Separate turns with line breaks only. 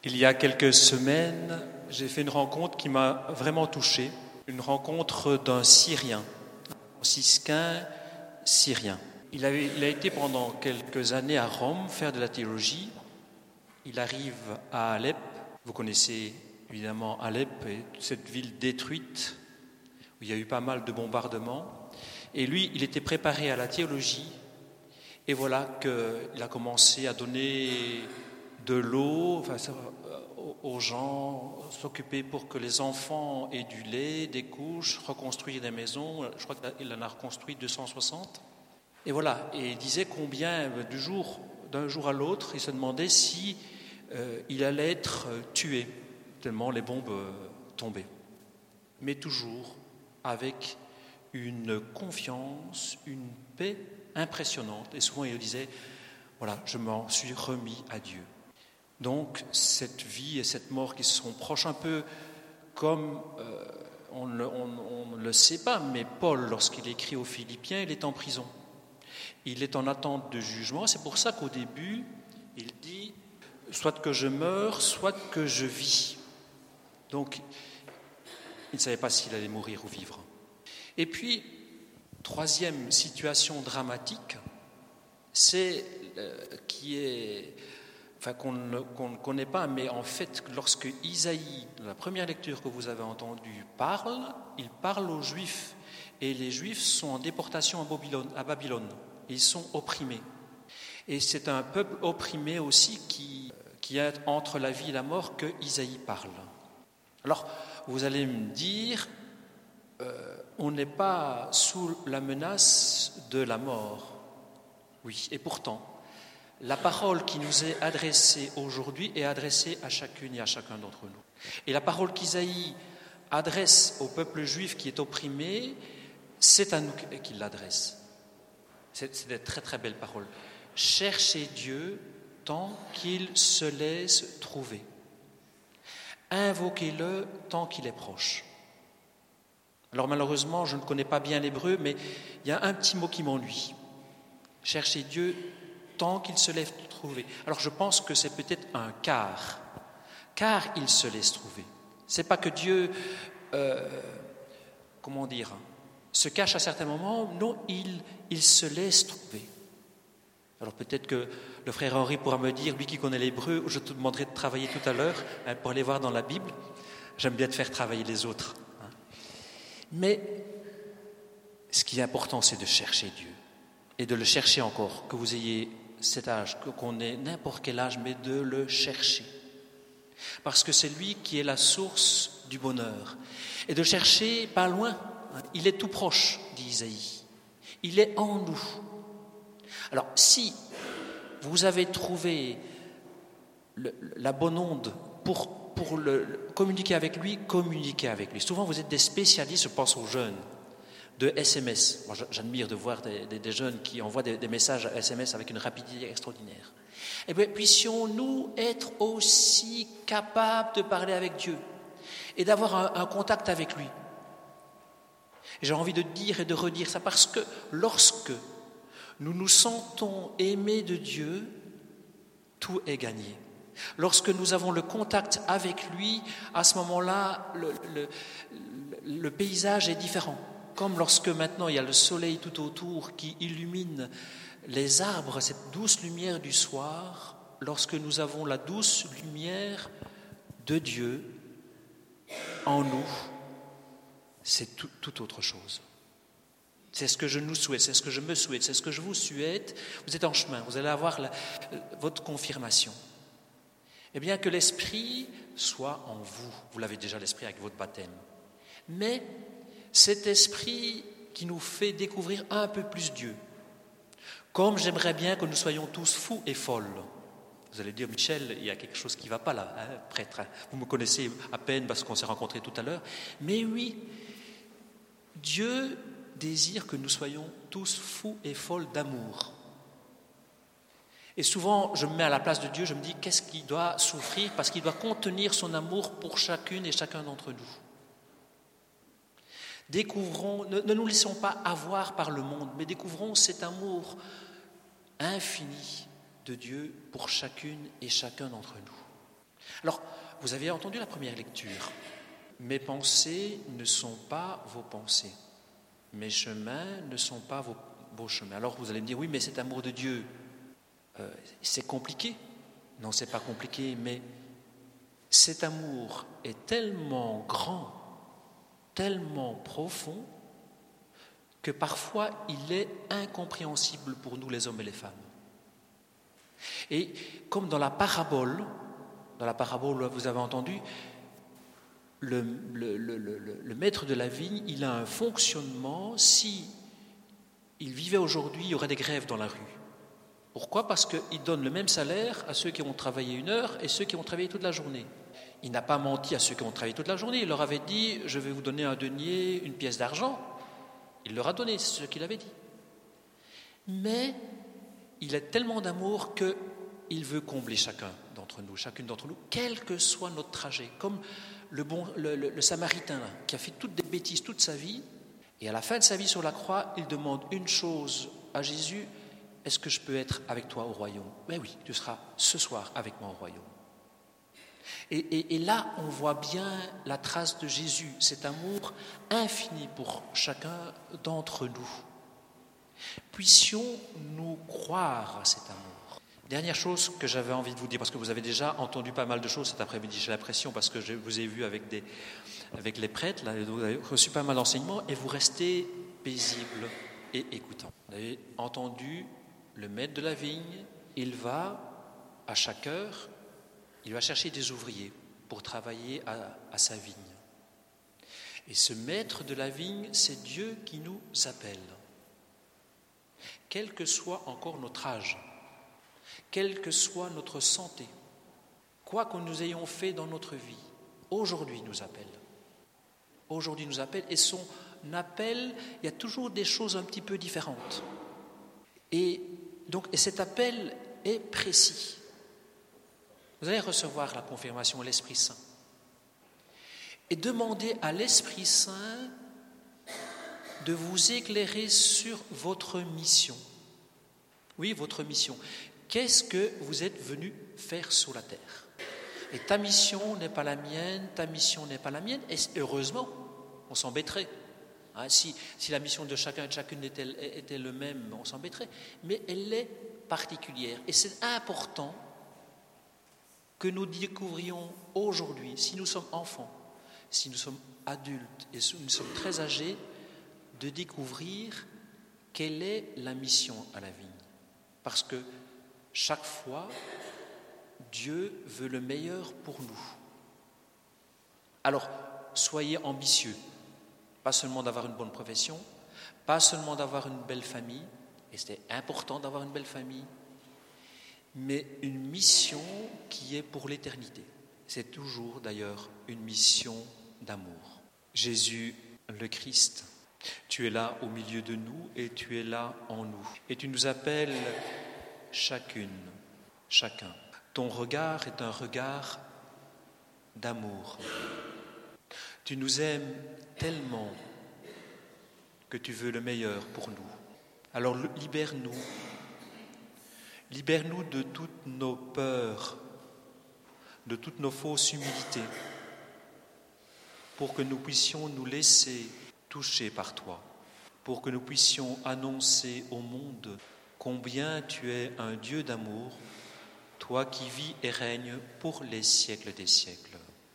Il y a quelques semaines, j'ai fait une rencontre qui m'a vraiment touché, une rencontre d'un Syrien, un franciscain syrien. Il a été pendant quelques années à Rome faire de la théologie. Il arrive à Alep, vous connaissez évidemment Alep, et cette ville détruite où il y a eu pas mal de bombardements. Et lui, il était préparé à la théologie, et voilà qu'il a commencé à donner de l'eau aux gens, s'occuper pour que les enfants aient du lait, des couches, reconstruire des maisons. Je crois qu'il en a reconstruit 260. Et voilà, et il disait combien d'un jour à l'autre, il se demandait si il allait être tué, tellement les bombes tombaient. Mais toujours avec une confiance, une paix impressionnante. Et souvent il disait, voilà, je m'en suis remis à Dieu. Donc cette vie et cette mort qui sont proches, un peu comme, on ne le sait pas, mais Paul, lorsqu'il écrit aux Philippiens, il est en prison. Il est en attente de jugement. C'est pour ça qu'au début, il dit, soit que je meure, soit que je vis. Donc, il ne savait pas s'il allait mourir ou vivre. Et puis, troisième situation dramatique, c'est qu'on ne connaît pas, mais en fait, lorsque Isaïe, dans la première lecture que vous avez entendue, il parle aux Juifs, et les Juifs sont en déportation à Babylone. Ils sont opprimés. Et c'est un peuple opprimé aussi qui est entre la vie et la mort que Isaïe parle. Alors, vous allez me dire, on n'est pas sous la menace de la mort. Oui, et pourtant, la parole qui nous est adressée aujourd'hui est adressée à chacune et à chacun d'entre nous. Et la parole qu'Isaïe adresse au peuple juif qui est opprimé, c'est à nous qu'il l'adresse. C'est des très très belles paroles. Cherchez Dieu tant qu'il se laisse trouver. Invoquez-le tant qu'il est proche. Alors malheureusement, je ne connais pas bien l'hébreu, mais il y a un petit mot qui m'ennuie. Cherchez Dieu tant qu'il se laisse trouver. Alors je pense que c'est peut-être un car il se laisse trouver. C'est pas que Dieu, se cache à certains moments. Non, il se laisse trouver. Alors peut-être que le frère Henri pourra me dire, lui qui connaît l'hébreu, je te demanderai de travailler tout à l'heure pour aller voir dans la Bible. J'aime bien te faire travailler les autres. Mais ce qui est important, c'est de chercher Dieu. Et de le chercher encore, que vous ayez cet âge, qu'on ait n'importe quel âge, mais de le chercher. Parce que c'est lui qui est la source du bonheur. Et de chercher pas loin. Il est tout proche, dit Isaïe. Il est en nous. Alors, si vous avez trouvé la bonne onde pour communiquer avec lui, communiquez avec lui. Souvent, vous êtes des spécialistes, je pense aux jeunes, de SMS. Moi, j'admire de voir des jeunes qui envoient des messages SMS avec une rapidité extraordinaire. Eh bien, puissions-nous être aussi capables de parler avec Dieu et d'avoir un contact avec lui. Et j'ai envie de dire et de redire ça parce que lorsque nous nous sentons aimés de Dieu, tout est gagné. Lorsque nous avons le contact avec lui, à ce moment-là, le paysage est différent. Comme lorsque maintenant il y a le soleil tout autour qui illumine les arbres, cette douce lumière du soir, lorsque nous avons la douce lumière de Dieu en nous, c'est tout autre chose. C'est ce que je nous souhaite, c'est ce que je me souhaite, c'est ce que je vous souhaite. Vous êtes en chemin, vous allez avoir votre confirmation. Eh bien, que l'Esprit soit en vous. Vous l'avez déjà, l'Esprit, avec votre baptême. Mais cet Esprit qui nous fait découvrir un peu plus Dieu. Comme j'aimerais bien que nous soyons tous fous et folles. Vous allez dire, Michel, il y a quelque chose qui ne va pas là, prêtre. Vous me connaissez à peine parce qu'on s'est rencontrés tout à l'heure. Mais oui, Dieu désire que nous soyons tous fous et folles d'amour. Et souvent, je me mets à la place de Dieu, je me dis, qu'est-ce qu'il doit souffrir parce qu'il doit contenir son amour pour chacune et chacun d'entre nous. Découvrons, ne nous laissons pas avoir par le monde, mais découvrons cet amour infini de Dieu pour chacune et chacun d'entre nous.
Alors, vous avez entendu la première lecture. Mes pensées ne sont pas vos pensées. Mes chemins ne sont pas vos chemins. Alors vous allez me dire, oui, mais cet amour de Dieu, c'est compliqué. Non, c'est pas compliqué, mais cet amour est tellement grand, tellement profond, que parfois il est incompréhensible pour nous les hommes et les femmes. Et comme dans la parabole, vous avez entendu, le maître de la vigne, il a un fonctionnement. Si il vivait aujourd'hui, il y aurait des grèves dans la rue. Pourquoi ? Parce qu'il donne le même salaire à ceux qui ont travaillé 1 heure et ceux qui ont travaillé toute la journée. Il n'a pas menti à ceux qui ont travaillé toute la journée. Il leur avait dit, je vais vous donner un denier, une pièce d'argent. Il leur a donné, c'est ce qu'il avait dit. Mais il a tellement d'amour qu'il veut combler chacune d'entre nous, quel que soit notre trajet. Comme le Samaritain là, qui a fait toutes des bêtises toute sa vie, et à la fin de sa vie sur la croix, il demande une chose à Jésus, est-ce que je peux être avec toi au royaume ? Ben oui, tu seras ce soir avec moi au royaume. Et là, on voit bien la trace de Jésus, cet amour infini pour chacun d'entre nous. Puissions-nous croire à cet amour. Dernière chose que j'avais envie de vous dire, parce que vous avez déjà entendu pas mal de choses cet après-midi, j'ai l'impression, parce que je vous ai vu avec les prêtres, là, vous avez reçu pas mal d'enseignements, et vous restez paisible et écoutant. Vous avez entendu le maître de la vigne, il va à chaque heure, il va chercher des ouvriers pour travailler à sa vigne. Et ce maître de la vigne, c'est Dieu qui nous appelle. Quel que soit encore notre âge, quelle que soit notre santé, quoi que nous ayons fait dans notre vie, aujourd'hui nous appelle. Aujourd'hui nous appelle, et son appel, il y a toujours des choses un petit peu différentes. Et cet appel est précis. Vous allez recevoir la confirmation de l'Esprit Saint. Et demandez à l'Esprit Saint de vous éclairer sur votre mission. Oui, votre mission. Qu'est-ce que vous êtes venu faire sur la terre ? Et ta mission n'est pas la mienne, ta mission n'est pas la mienne. Et heureusement, on s'embêterait. Si la mission de chacun et de chacune était le même, on s'embêterait. Mais elle est particulière. Et c'est important que nous découvrions aujourd'hui, si nous sommes enfants, si nous sommes adultes et si nous sommes très âgés, de découvrir quelle est la mission à la vigne. Parce que chaque fois, Dieu veut le meilleur pour nous. Alors, soyez ambitieux. Pas seulement d'avoir une bonne profession, pas seulement d'avoir une belle famille, et c'est important d'avoir une belle famille, mais une mission qui est pour l'éternité. C'est toujours d'ailleurs une mission d'amour. Jésus le Christ, tu es là au milieu de nous et tu es là en nous. Et tu nous appelles chacune, chacun. Ton regard est un regard d'amour. Tu nous aimes tellement que tu veux le meilleur pour nous. Alors libère-nous. Libère-nous de toutes nos peurs, de toutes nos fausses humilités, pour que nous puissions nous laisser toucher par toi, pour que nous puissions annoncer au monde combien tu es un Dieu d'amour, toi qui vis et règnes pour les siècles des siècles.